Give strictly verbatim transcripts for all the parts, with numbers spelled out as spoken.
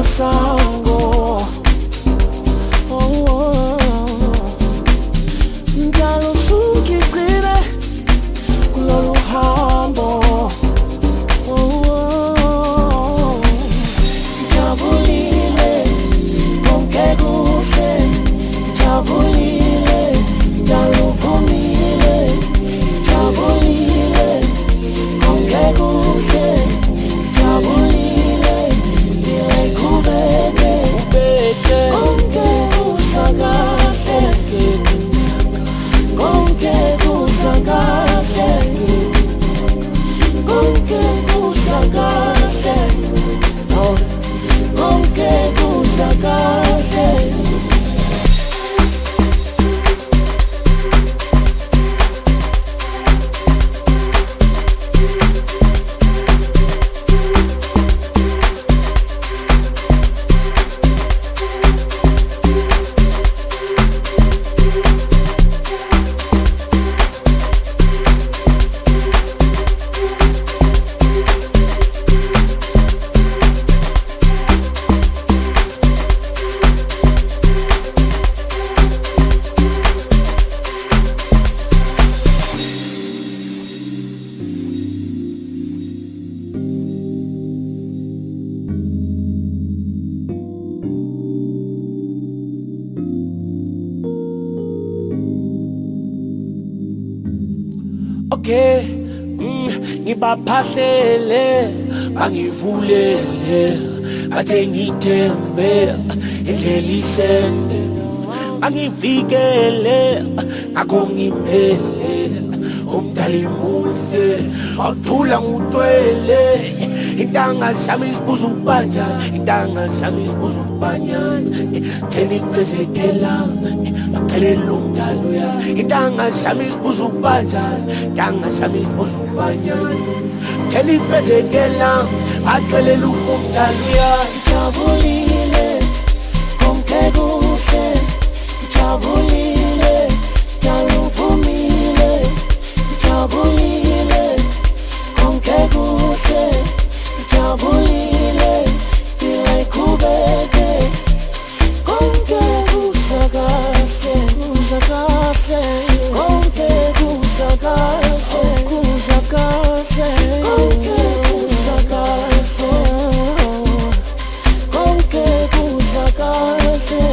masango. Oh, oh, oh. Mdalo sukigcine kulolu hambo. Oh, oh, oh. Jabulile konke kuhle, jabulile njalo vumile, jabulile konke kuhle, jabulile ile kubeke konke kusakahle, konke kusakahle, konke kusakahle, konke kusakahle. Okay, mm, ngibaphahlele bangivulele bathe ngithembe indlela isende bangivikele ngakho ngiphele umdali muhle awuthula ngutwele intanga zami isibuza ukubanja intanga zami isibuza ukubanyana thena ikufezekela bakhalela umdali uyazi intanga zami isibuza ukubanja intanga zami isibuza ukubanyana thena ikufezekela bakhalela umdali uyazi jabulile konke kuhle jabulile njalo vumile jabulile konke kuhle jabulile ile kubeke konke kusakahle kusakahle konke kusakahle kusakahle konke kusakahle konke kusakahle.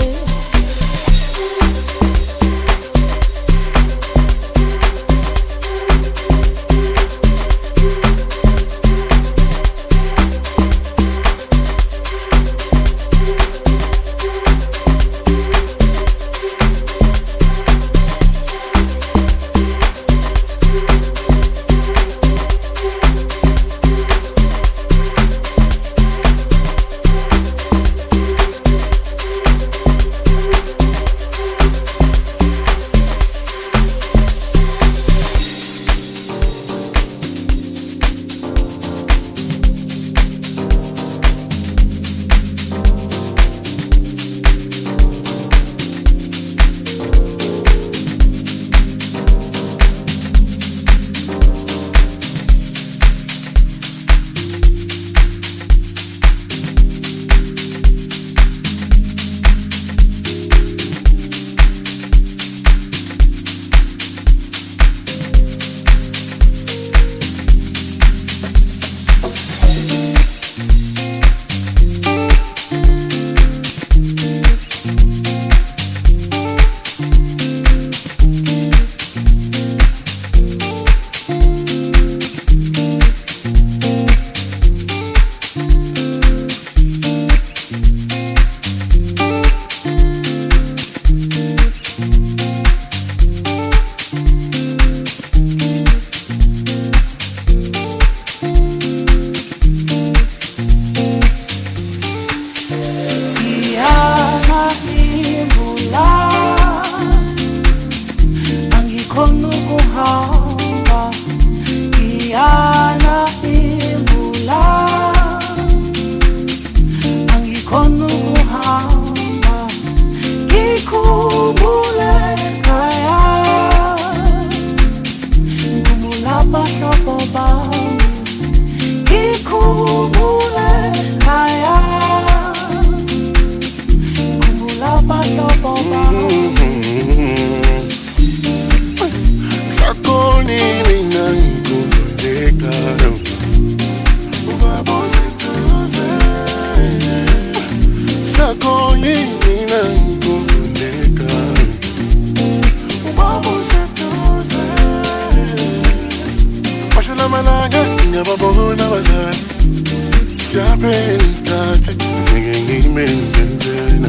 Siapeni stati Nigga ngimendena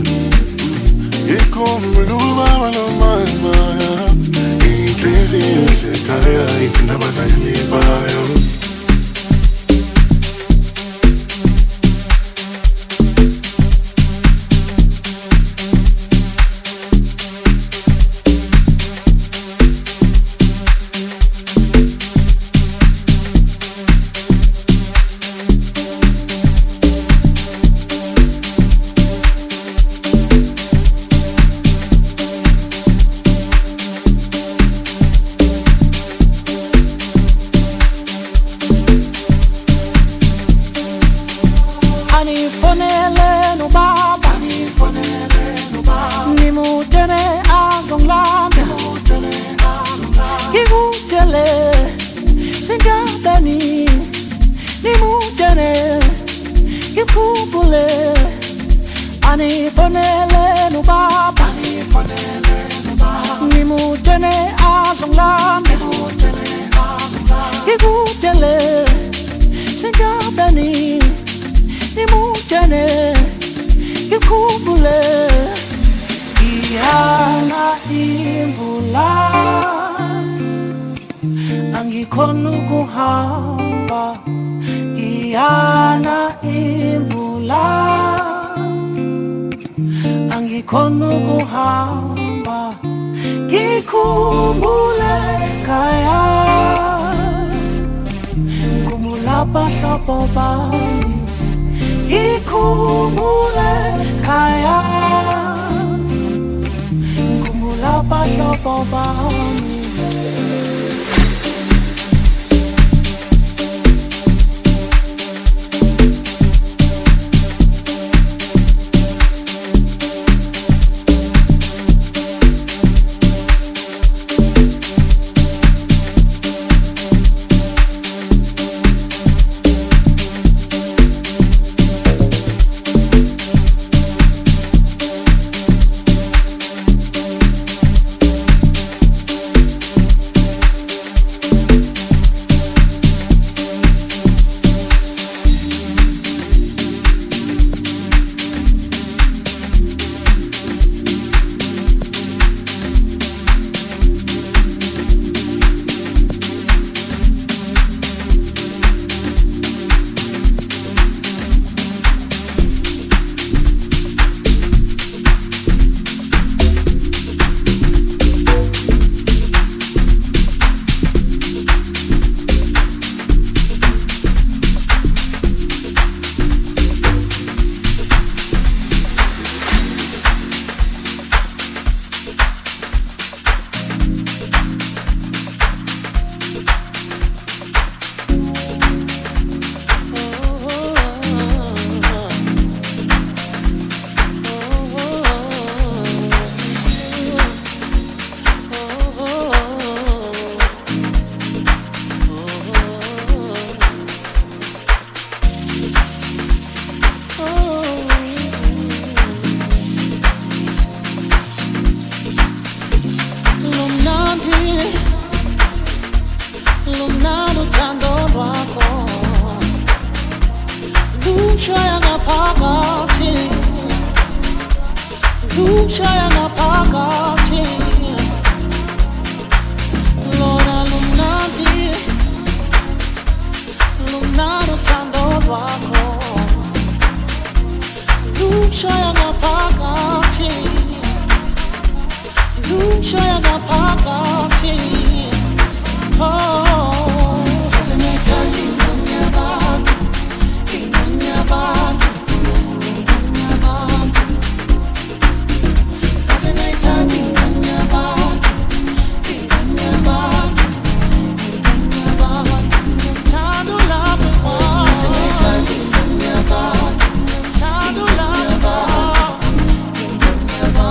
Ikumuluba wanomaya Inhliziyo isekhaya Ifindaba zayilibayo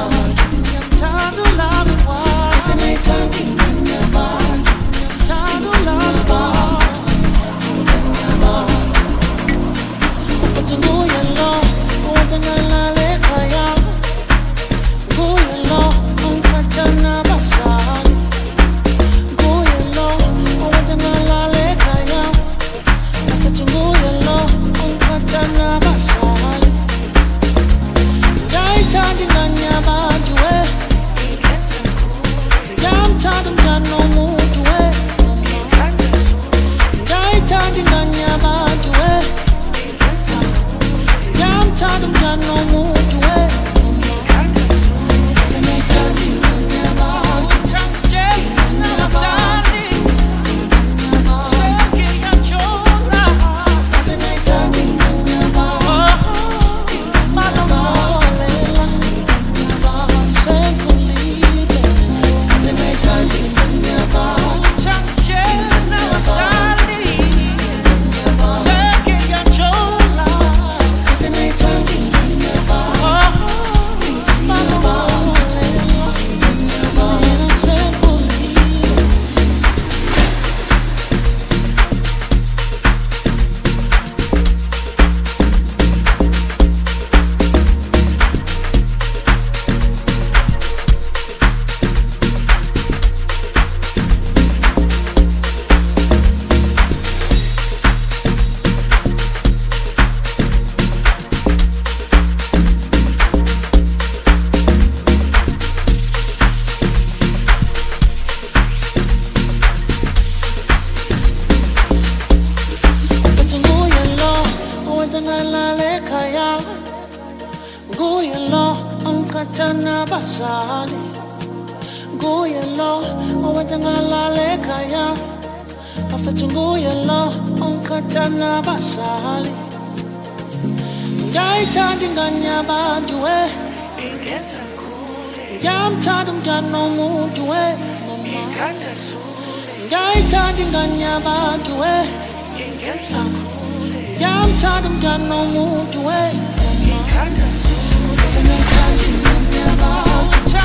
Time owadangalalekaya nguye lo onkathana bazali nguye lo owadangalalekaya afethu nguye lo onkathana bazali ngayithanda ingane yabantu we ngiyamthanda umntwana womuntu we ngayithanda ingane yabantu we ngiyamthanda umntwana womuntu we ngiyamthanda ingane yabantu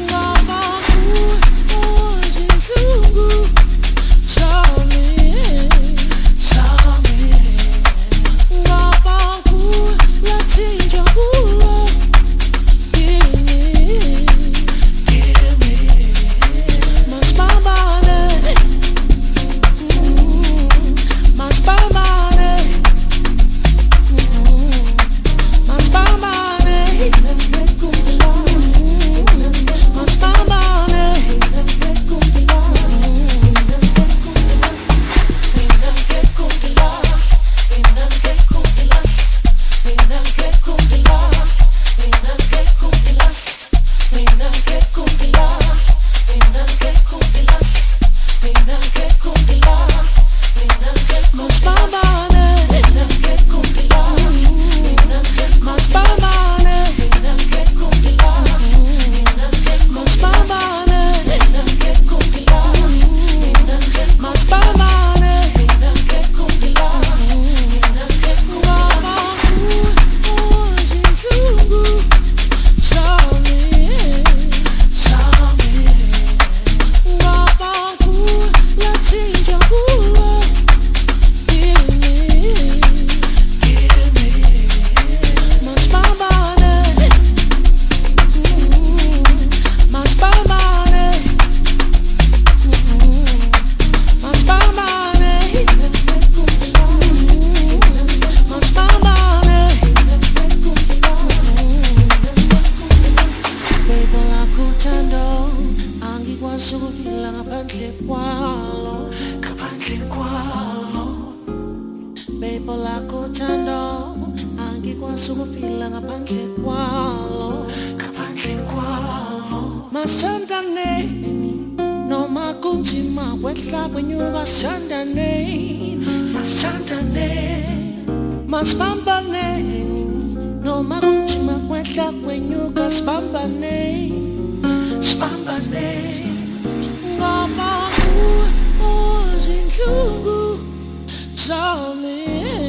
Darling ngaphandle kwalo, ngaphandle kwalo. Bebo lakho thando, angikwazi ukufila ngaphandle kwalo, ngaphandle kwalo. Masithandane, noma kunzima kwehla kwenyuka sithandane, masithandane. Masibambane, noma kunzima kwehla kwenyuka sibambane, sibambane. Ngoba uzinhlungu zami,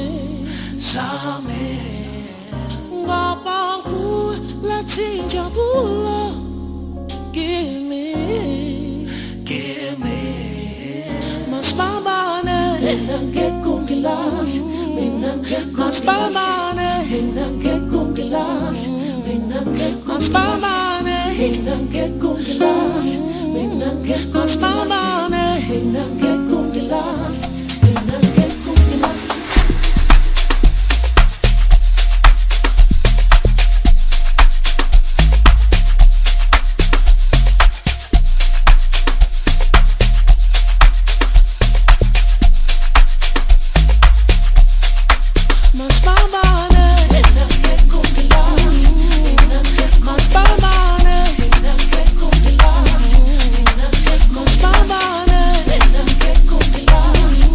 zami. Ngoba ngulathi injabulo kimi, kimi. Masibambane, mina ngekho ngilahla, mina ngekho masibambane, mina ngekho ngilahla, mina ngekho masibambane, mina ngekho ngilahla, mina ngekho masibambane, mina ngekho ngilahla, mina ngekho ngilahla. Masibambane,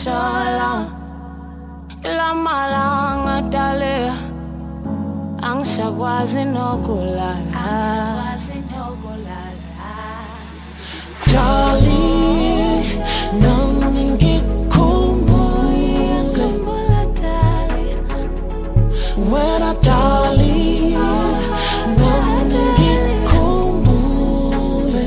thola lamalanga dale angisakwazi nokulala darling nami ngikhumbule darling wena darling nami ngikhumbule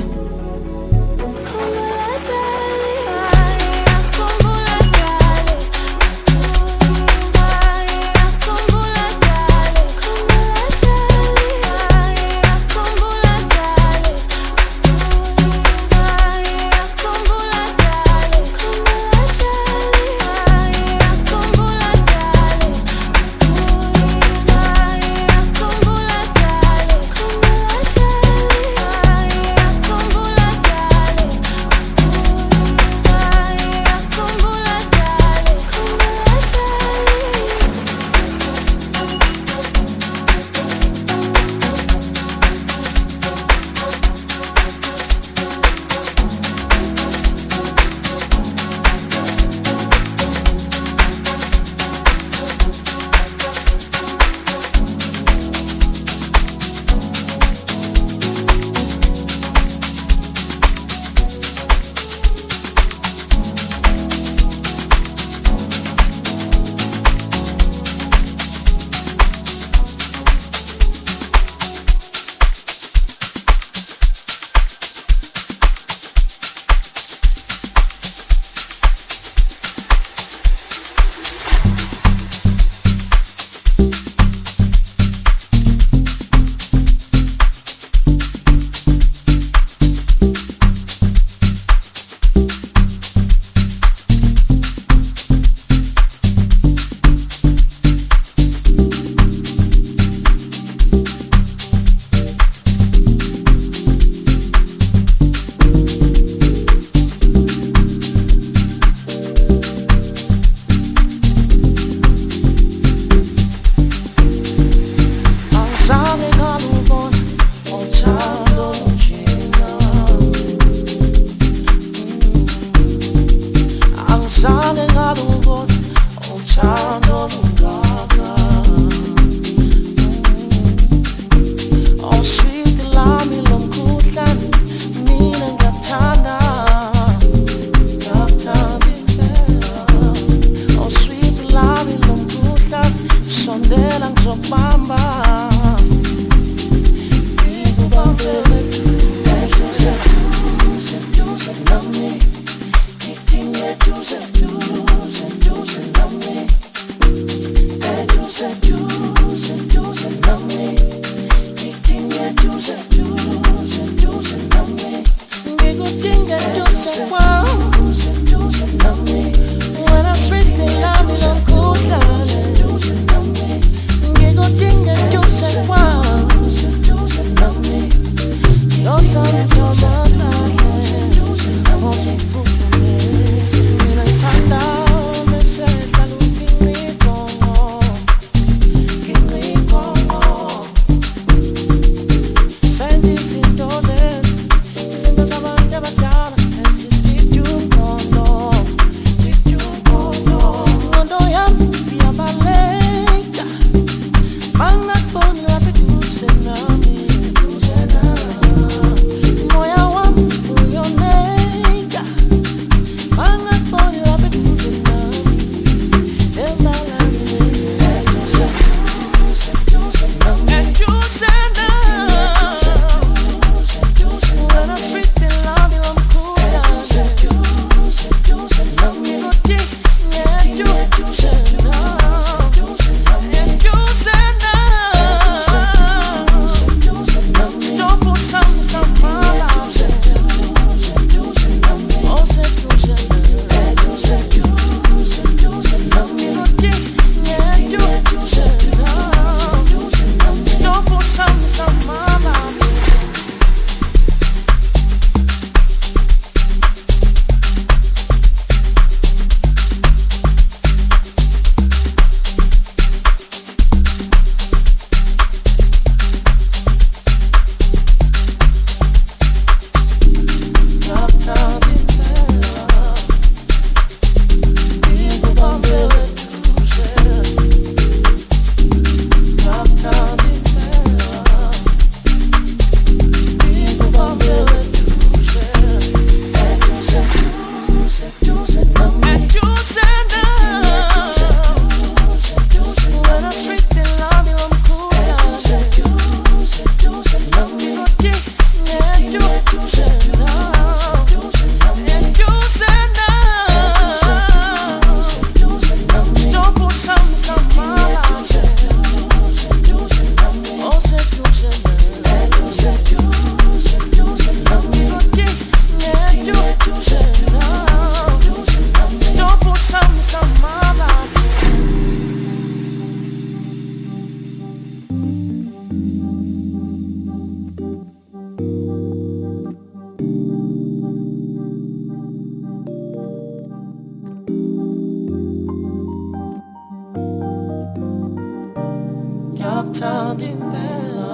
ngiyakuthanda impela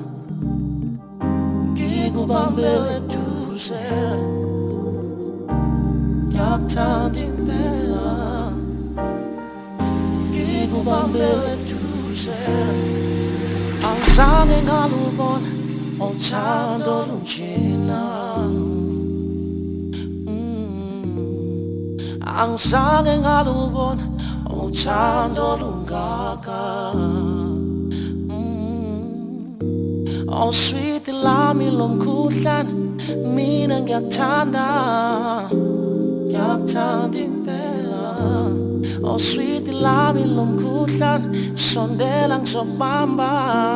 ngikubambele duze ngiyakuthanda impela ngikubambele duze angizange ngalubona uthando lunjena angizange ngalubona uthando lungaka oh sweet lami lomkhuhlane mina ngiyakuthanda ngiyakuthanda impela oh sweet lami lomkhuhlane sondela ngizobamba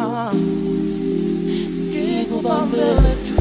ngikubambele duze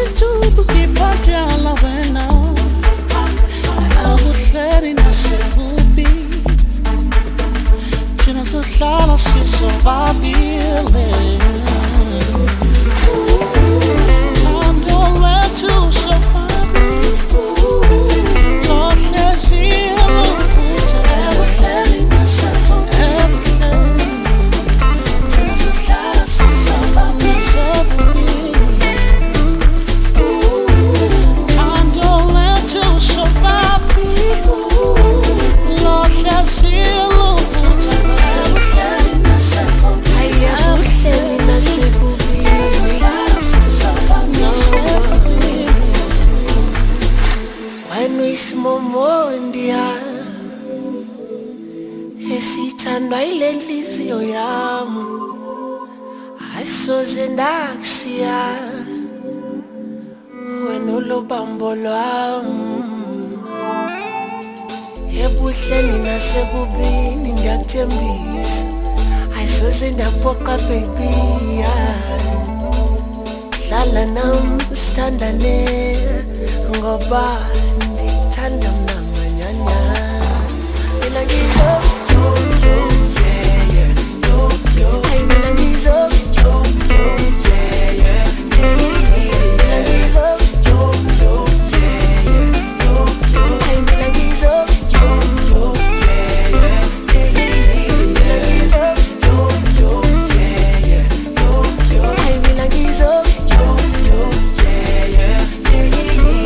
Buena, I was letting myself sohlala sisobabili. Thando lwethu sobabili lohlezi luvutha ebuhleli nasebuhleli. Thina sohlala sisobabili. Thando lwethu sobabili lohlezi luvutha ebuhleli nasebuhleli. Ebuhleli nasebuhleli. Wena uyisimomondiya esithandwa yile nhliziyo yami, ayisoze ndakushiya wena ulobambo lwami. Ebuhleni nasebubini ndiyakuthembisa, ayisoze ndaphoqa baby. Hlala nami sithandane ngoba ndikuthanda mna manyanya. Mina ngizo yo yo yeah yeah yo yo. Ay mina ngizo yo yo yeah yeah yeah. Mina ngizo yo yo yeah yeah yo yo. Ay mina ngizo yo yo yeah yeah yeah. Mina ngizo yo yo yeah yeah yo yo. Ay mina ngizo yo yo yeah yeah yeah. Mina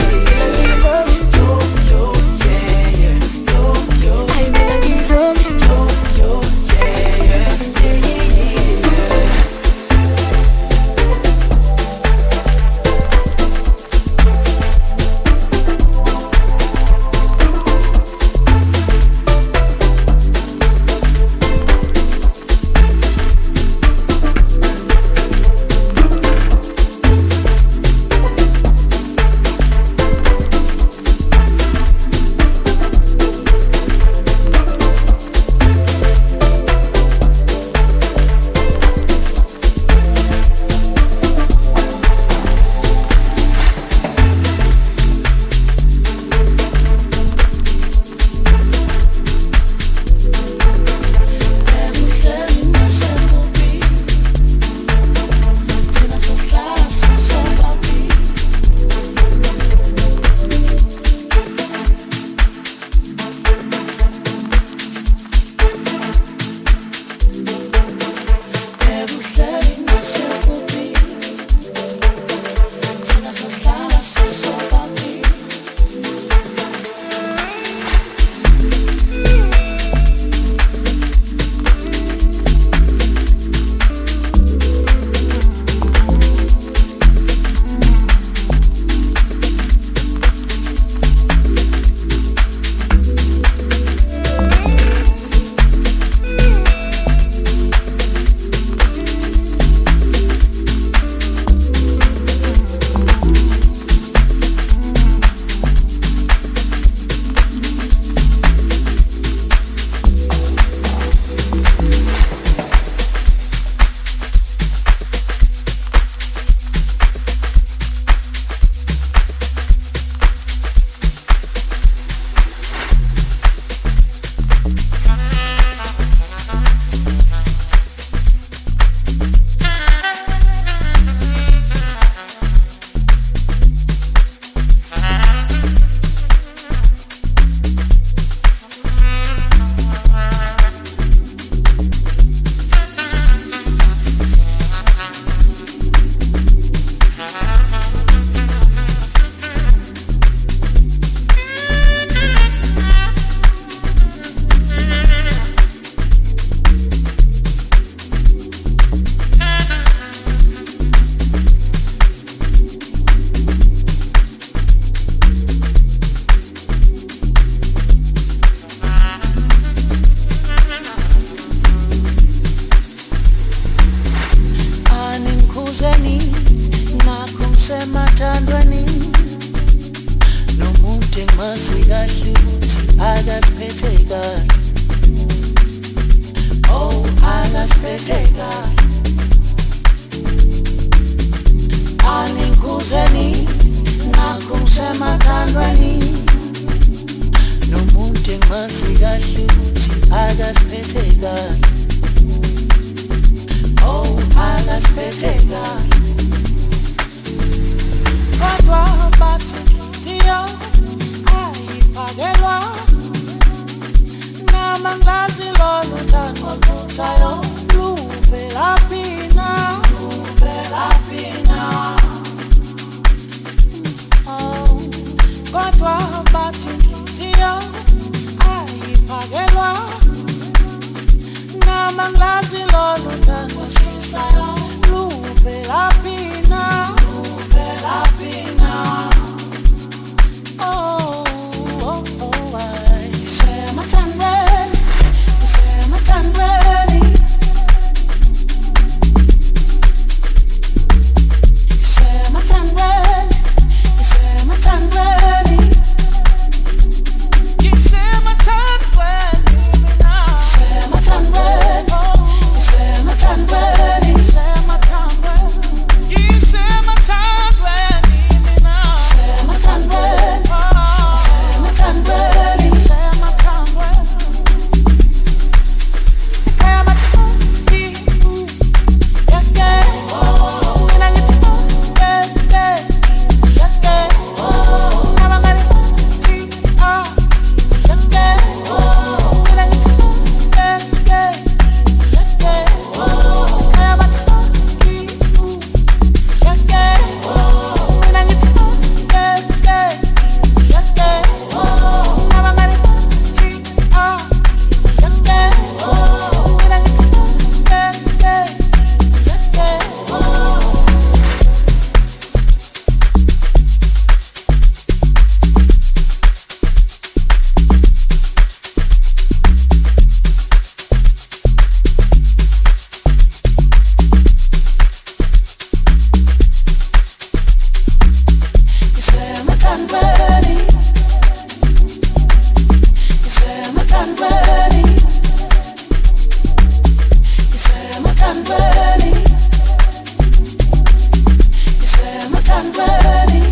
ngizo yo yo yeah yeah yo yo. Ay mina ngizo yo yo yeah yeah Masikahle ukuthi akasiphethe kahle lolu thando oluvuthayo luvelaphi na, luvelaphi na. Oh, kodwa bathi inhliziyo ayiphakelwa, nama ngilazi lolu thando olushisayo luvelaphi na, luvelaphi na. Oh, oh, oh, I say my time ready, say my time ready, say my time ready, say my time ready, you say my time ready, say my time ready, say my time ready, say my time ready, you say my time ready, say my time ready. Time ready, say my time ready. I'm a time, yeah, yeah. When I get to yeah, yeah, yeah, yeah. Now I'm gonna see, ah, yeah, yeah. When I get to yeah, yeah, yeah, yeah. I'm a time, yeah, yeah. When I get to yeah, yeah, yeah, yeah. Now I'm gonna see, ah, yeah, yeah. When I get to yeah, yeah, yeah, yeah. You say my time ready. You say my time ready. You say my time ready. You say my time ready.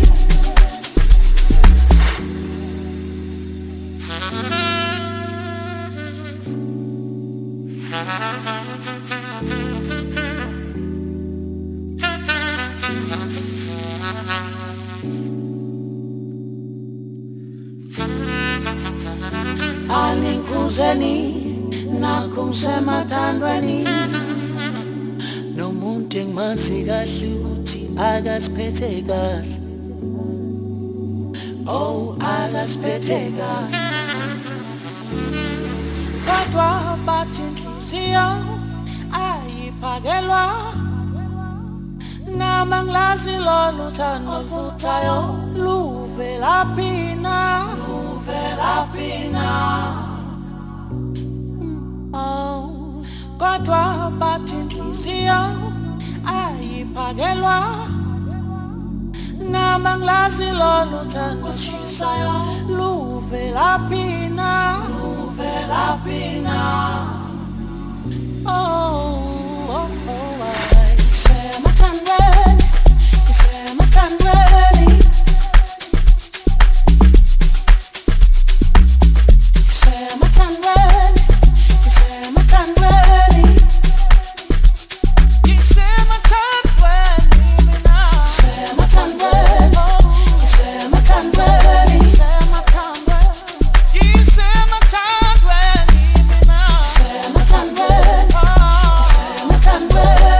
Anikuzeni nakumsema thandweni, nomuntu engimazi kahle ukuthi akasiphethe kahle. Oh, akasiphethe kahle. Kodwa bathi inhliziyo ayiphakelwa, nama ngilazi lolu thando oluvuthayo luvelaphi na, luvelaphi na. Oh, kodwa bathi inhliziyo ayiphakelwa, nama ngilazi lolu thando olushisayo luvelaphi na, luvelaphi na. Oh, oh, oh, I say my time ready, you say my time ready, you say my time ready, you say my time ready, you say my time ready now, say my time ready, you say my time ready, say my time ready, you say my time ready now, say my time ready, you say my time ready.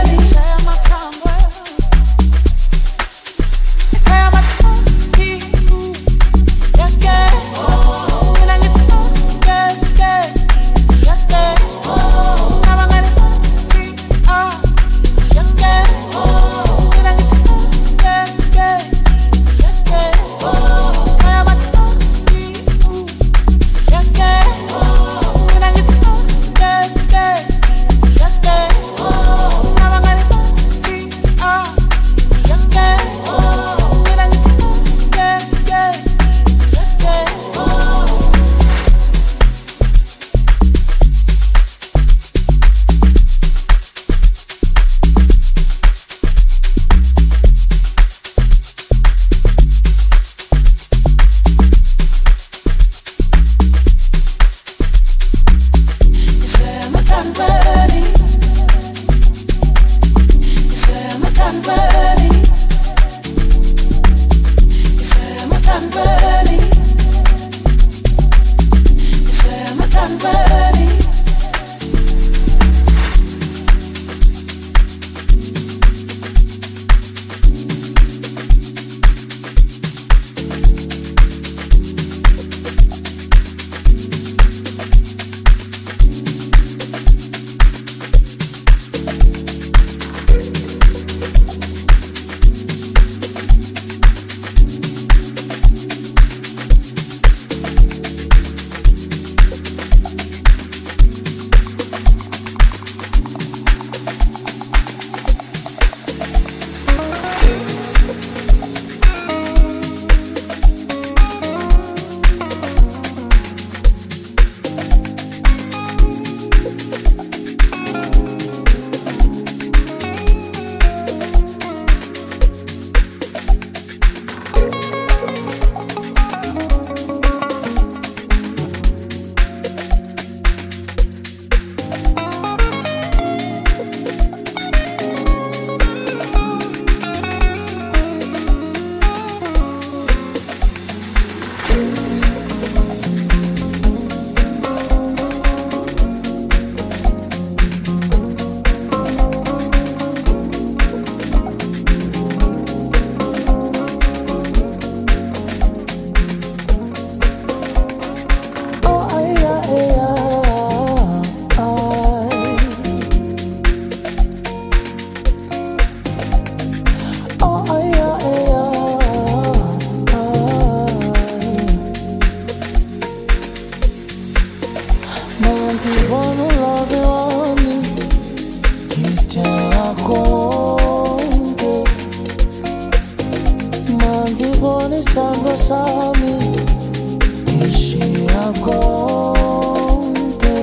Isithandwa sami ngishiya konke,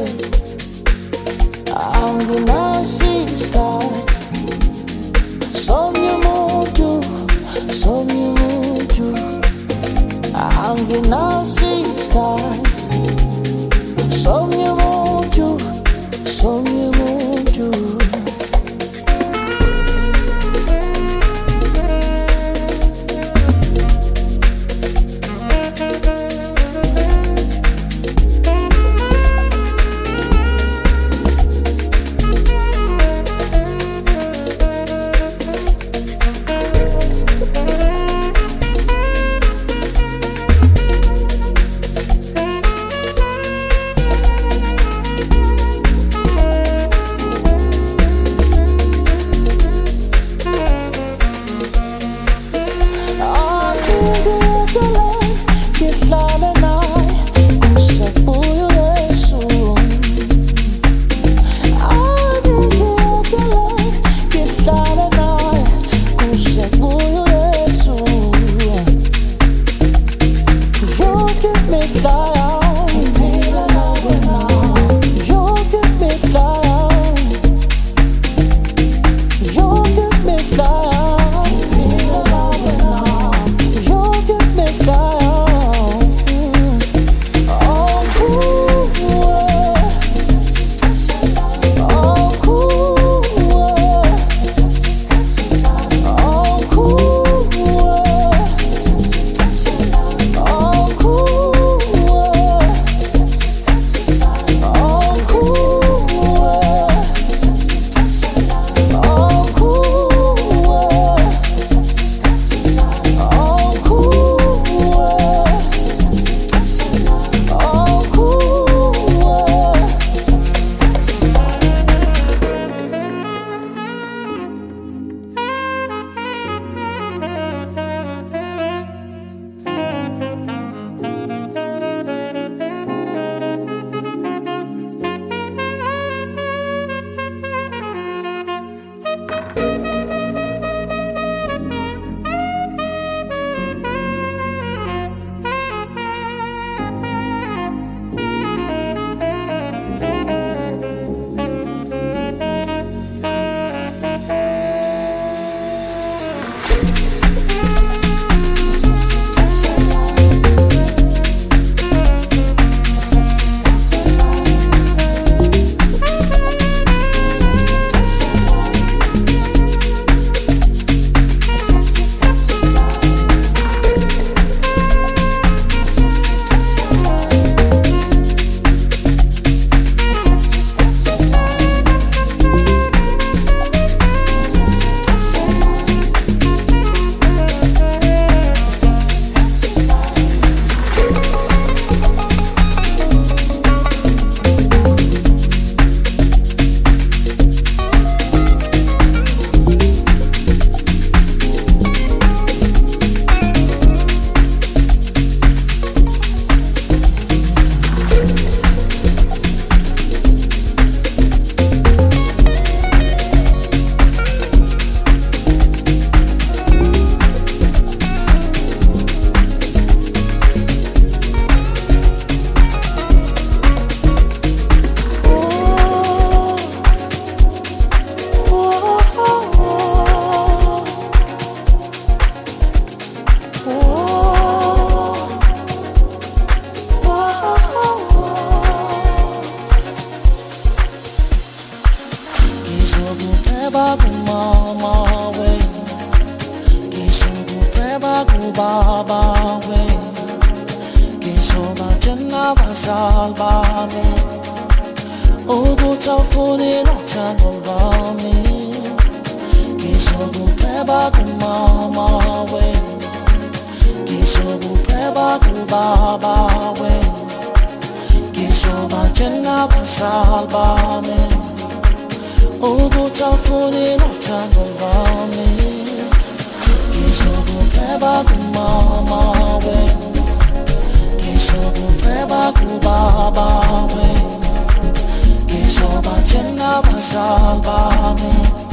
anginaso isikhathi somnye umuntu, somnye umuntu, anginaso isikhathi somnye umuntu, somnye umuntu.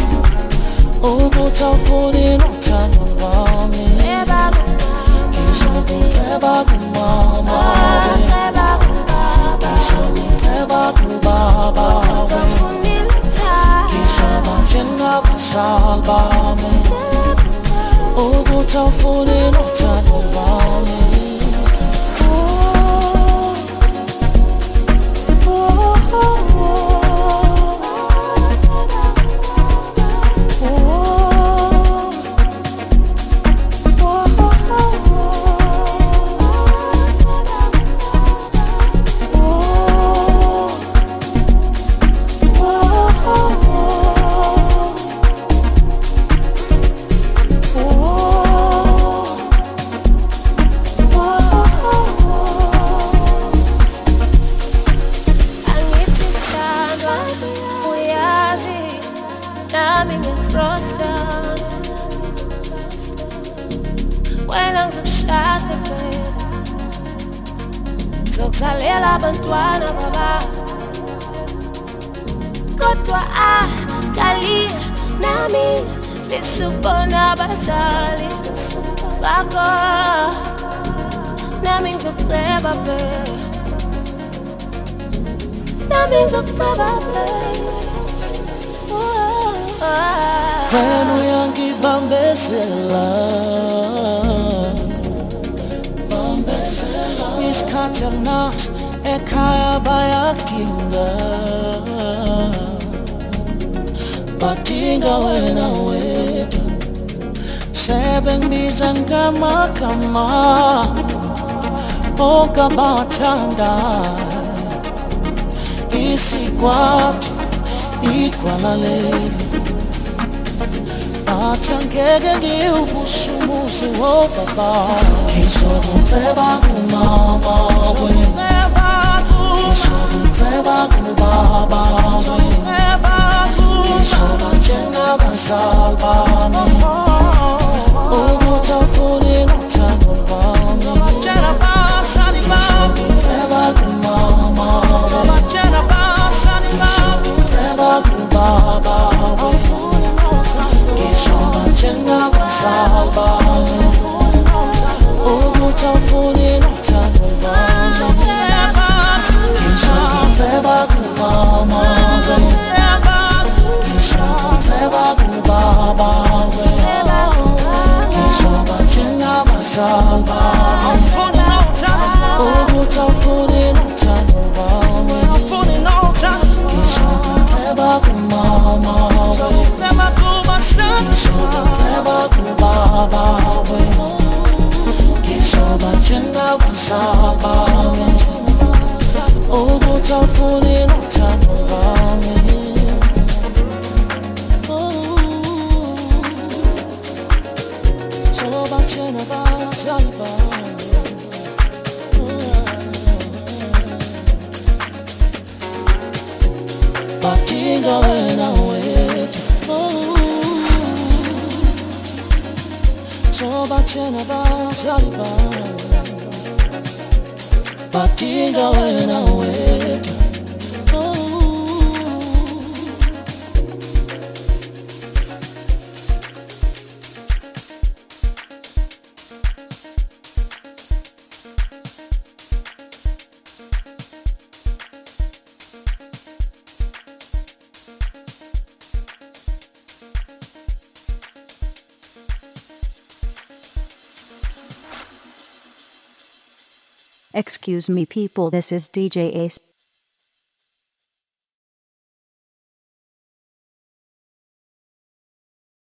Ukutafuni nothando lwami, ngizoba abazali bami ukuthi awufuni nothando lwami. Zokuzalela abantwana baba kodwa ah dali nami fisubona abazali bakho nami ngizokuceba be nami ngizokuceba be wena uyangibambezela isikhathi akunaso ekhaya bayakudinga badinga wena wedwa sebengibiza ngamagama onke abathandayo isikwathu igwalaleli athi angeke ngiwuvuse umuzi wobaba ngizokuceba kumama wena ngizokuceba kubaba wena ngizobatshela abazali bami ukuthi awufuni nothando lwami. Ngizokuceba kumama wena ngizokuceba kubaba wena ngizobatshela abazali bami ukuthi awufuni nothando lwami. Ngizokuceba kumama wena ngizokuceba kubaba wena ngizobatshela abazali bami ukuthi awufuni nothando lwami. Ngizokuceba kumama wena ngizokuceba kubaba wena ngizobatshela abazali bami ukuthi awufuni nothando lwami. Ngizobatshela abazali bami badinga wena wedwa ngizobatshela abazali bami badinga wena wedwa. Excuse me people, this is D J Ace.